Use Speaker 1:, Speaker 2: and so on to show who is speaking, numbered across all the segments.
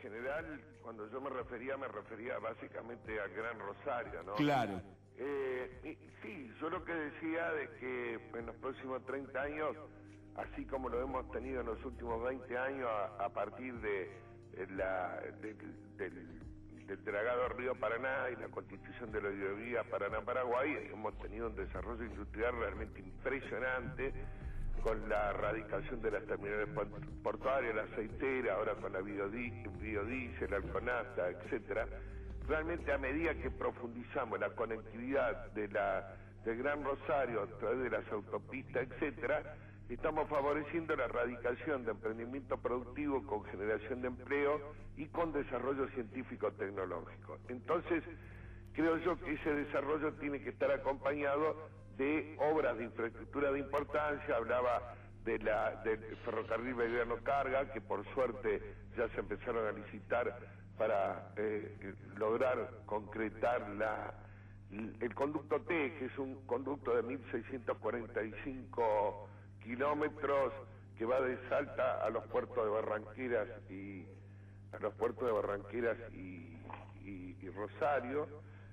Speaker 1: general, cuando yo me refería básicamente al Gran Rosario, ¿no?
Speaker 2: Claro.
Speaker 1: Sí, yo lo que decía de que en los próximos 30 años, así como lo hemos tenido en los últimos 20 años a partir del dragado Río Paraná y la constitución de la hidrovía Paraná-Paraguay, hemos tenido un desarrollo industrial realmente impresionante, con la erradicación de las terminales portuarias, la aceitera, ahora con la biodiesel, alconata, etcétera. Realmente, a medida que profundizamos la conectividad del Gran Rosario a través de las autopistas, etcétera, estamos favoreciendo la erradicación de emprendimiento productivo con generación de empleo y con desarrollo científico-tecnológico. Entonces, creo yo que ese desarrollo tiene que estar acompañado de obras de infraestructura de importancia. Hablaba del ferrocarril Belgrano Carga, que por suerte ya se empezaron a licitar para lograr concretar el conducto T, que es un conducto de 1.645 kilómetros que va de Salta a los puertos de Barranqueras y Rosario.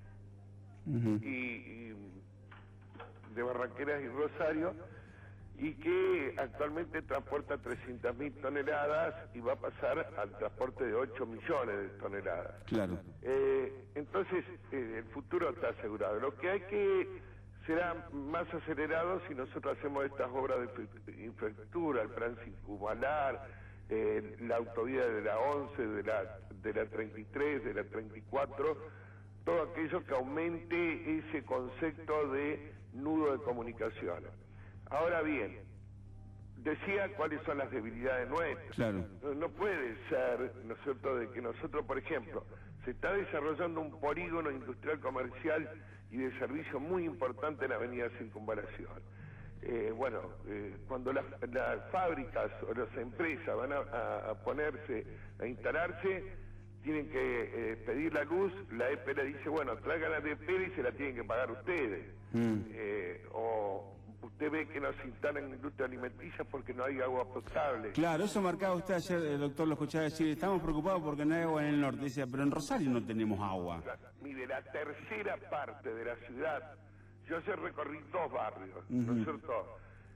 Speaker 1: De Barranqueras y Rosario, y que actualmente transporta 300.000 toneladas y va a pasar al transporte de 8 millones de toneladas.
Speaker 2: Claro.
Speaker 1: Entonces, el futuro está asegurado. Lo que hay que será más acelerado si nosotros hacemos estas obras de infraestructura, el plan circunvalar, la autovía de la 11, de la 33, de la 34, todo aquello que aumente ese concepto de nudo de comunicaciones. Ahora bien, decía cuáles son las debilidades nuestras.
Speaker 2: Claro.
Speaker 1: No puede ser, ¿no es cierto?, de que nosotros, por ejemplo, se está desarrollando un polígono industrial comercial y de servicio muy importante en la avenida Circunvalación. Cuando las fábricas o las empresas van a ponerse, a instalarse, tienen que pedir la luz, la EPE le dice, bueno, traigan la EPE y se la tienen que pagar ustedes. O usted ve que no se instalan industria alimenticia porque no hay agua potable.
Speaker 2: Claro, eso marcaba usted ayer, doctor, lo escuchaba decir, estamos preocupados porque no hay agua en el norte. Decía, pero en Rosario no tenemos agua.
Speaker 1: Mire, la tercera parte de la ciudad, yo ayer recorrí 2 barrios, ¿no es cierto?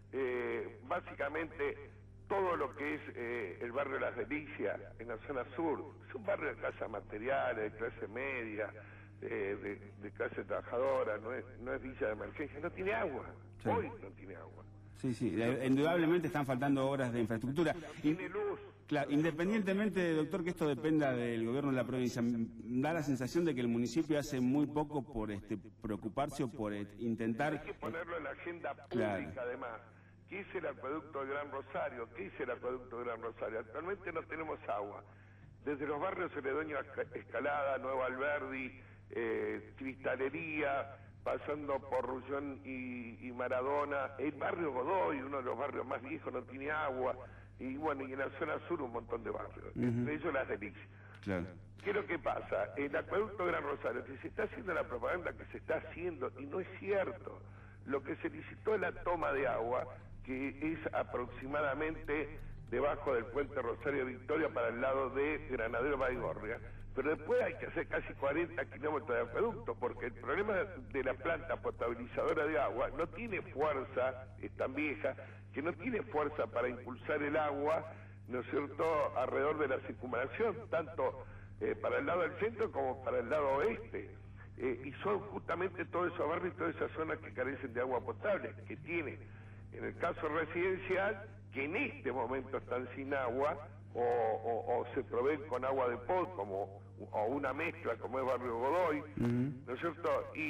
Speaker 1: Básicamente, todo lo que es el barrio Las Delicias, en la zona sur, es un barrio de clase materiales, de clase media, de clase trabajadora, no es villa de emergencia, no tiene agua, sí. Hoy no tiene agua.
Speaker 2: Sí, indudablemente están faltando obras de infraestructura.
Speaker 1: Tiene luz.
Speaker 2: Claro, independientemente, doctor, que esto dependa del gobierno de la provincia, da la sensación de que el municipio hace muy poco por preocuparse o por intentar...
Speaker 1: Hay que ponerlo en la agenda pública, además. ¿Qué es el acueducto de Gran Rosario? ¿Qué es el acueducto de Gran Rosario? Actualmente no tenemos agua. Desde los barrios Celedonio Escalada, Nueva Alberdi, Cristalería, pasando por Rullón y Maradona, el barrio Godoy, uno de los barrios más viejos, no tiene agua, y bueno, y en la zona sur un montón de barrios, entre ellos Las Delicias. Claro. ¿Qué es lo que pasa? El acueducto de Gran Rosario, que se está haciendo la propaganda que se está haciendo, y no es cierto. Lo que se licitó es la toma de agua, que es aproximadamente debajo del puente Rosario Victoria para el lado de Granadero Baigorria, pero después hay que hacer casi 40 kilómetros de acueducto, porque el problema de la planta potabilizadora de agua no tiene fuerza, es tan vieja, que no tiene fuerza para impulsar el agua, ¿no es cierto?, alrededor de la circunvalación, tanto para el lado del centro como para el lado oeste. Y son justamente todos esos barrios y todas esas zonas que carecen de agua potable, que tienen, en el caso residencial, que en este momento están sin agua o se proveen con agua de pod, o una mezcla como es Barrio Godoy, ¿no es cierto?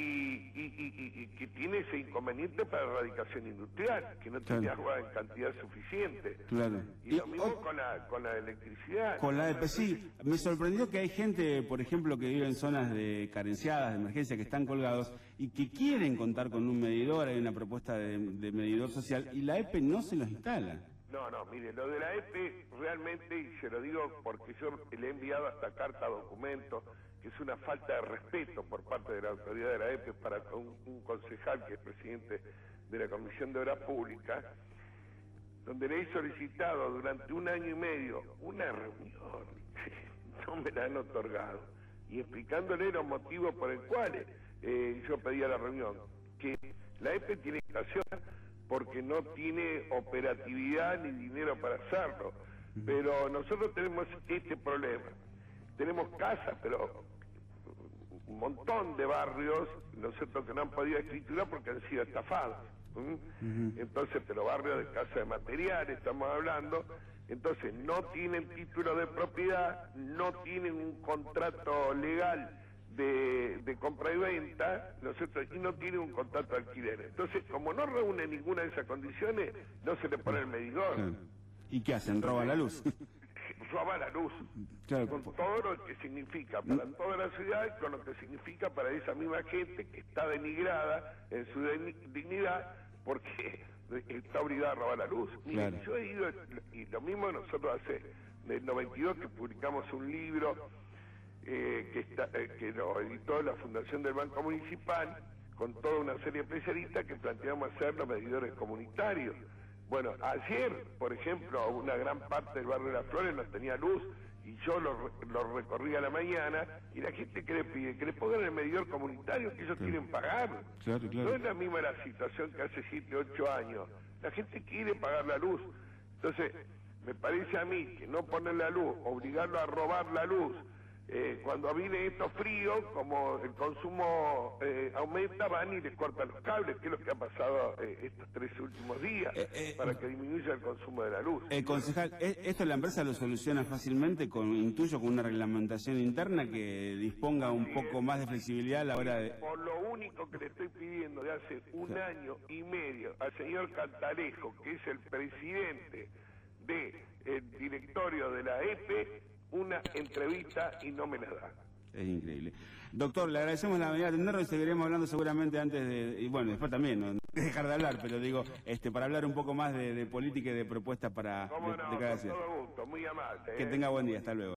Speaker 1: Y que tiene ese inconveniente para la erradicación industrial, que no tiene agua en cantidad suficiente.
Speaker 2: Claro.
Speaker 1: Y lo mismo con la electricidad.
Speaker 2: Con la EPE, sí. Me sorprendió que hay gente, por ejemplo, que vive en zonas carenciadas, de emergencia, que están colgados y que quieren contar con un medidor, hay una propuesta de medidor social, y la EPE no se los instala.
Speaker 1: No, mire, lo de la EPE realmente, y se lo digo porque yo le he enviado hasta carta, documento, que es una falta de respeto por parte de la autoridad de la EPE para un concejal que es presidente de la Comisión de Obras Públicas, donde le he solicitado durante 1 año y medio una reunión. No no me la han otorgado. Y explicándole los motivos por el cuales yo pedía la reunión, que la EPE tiene estación porque no tiene operatividad ni dinero para hacerlo, pero nosotros tenemos este problema. Tenemos casas, pero un montón de barrios, ¿no es cierto?, que no han podido escriturar porque han sido estafados. Entonces, pero barrios de casa de materiales estamos hablando, entonces no tienen título de propiedad, no tienen un contrato legal de compra y venta, ¿no es cierto?, y no tienen un contrato de alquiler. Entonces, como no reúne ninguna de esas condiciones, no se le pone el medidor.
Speaker 2: ¿Y qué hacen? ¿Roban la luz?
Speaker 1: Roba la luz, claro, con todo lo que significa para toda la ciudad y con lo que significa para esa misma gente que está denigrada en su dignidad porque está obligada a robar la luz. Miren, claro, yo he ido, y lo mismo nosotros hace del 92 que publicamos un libro que lo editó la Fundación del Banco Municipal con toda una serie de especialistas que planteamos hacer los medidores comunitarios. Bueno, ayer, por ejemplo, una gran parte del barrio de Las Flores no tenía luz y yo lo recorrí a la mañana y la gente que le pide que le pongan el medidor comunitario que ellos quieren pagar. Claro. No es la misma la situación que hace 7, 8 años. La gente quiere pagar la luz. Entonces, me parece a mí que no poner la luz, obligarlo a robar la luz, cuando viene estos fríos, como el consumo aumenta, van y les cortan los cables, que es lo que ha pasado estos 3 últimos días, para que disminuya el consumo de la luz.
Speaker 2: Concejal, ¿esto la empresa lo soluciona fácilmente, intuyo, con una reglamentación interna que disponga un poco más de flexibilidad a la hora de...?
Speaker 1: Por lo único que le estoy pidiendo de hace un año y medio al señor Cantalejo, que es el presidente del directorio de la EPE, una entrevista y no me la da.
Speaker 2: Es increíble. Doctor, le agradecemos la venida a atendernos y seguiremos hablando seguramente antes de... Y bueno, después también, no dejar de hablar, pero digo, para hablar un poco más de política y de propuestas para...
Speaker 1: ¿Cómo no? Con todo gusto, muy amable.
Speaker 2: Que tenga buen día, hasta luego.